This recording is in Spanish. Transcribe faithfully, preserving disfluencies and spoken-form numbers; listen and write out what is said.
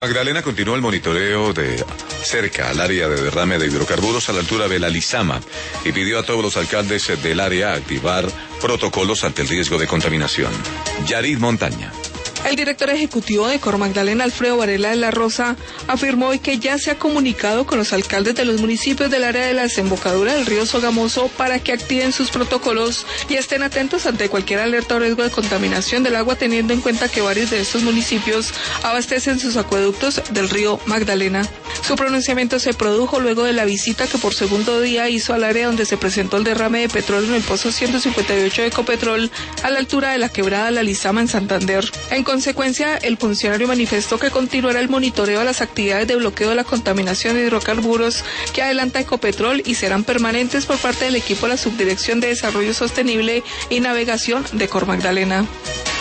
Magdalena continuó el monitoreo de cerca al área de derrame de hidrocarburos a la altura de la Lizama y pidió a todos los alcaldes del área activar protocolos ante el riesgo de contaminación. Yarid Montaña. El director ejecutivo de Cor Magdalena, Alfredo Varela de la Rosa, afirmó hoy que ya se ha comunicado con los alcaldes de los municipios del área de la desembocadura del río Sogamoso para que activen sus protocolos y estén atentos ante cualquier alerta o riesgo de contaminación del agua, teniendo en cuenta que varios de estos municipios abastecen sus acueductos del río Magdalena. Su pronunciamiento se produjo luego de la visita que por segundo día hizo al área donde se presentó el derrame de petróleo en el pozo ciento cincuenta y ocho de Ecopetrol a la altura de la quebrada La Lizama en Santander. En consecuencia, el funcionario manifestó que continuará el monitoreo a las actividades de bloqueo de la contaminación de hidrocarburos que adelanta Ecopetrol y serán permanentes por parte del equipo de la Subdirección de Desarrollo Sostenible y Navegación de Cor Magdalena.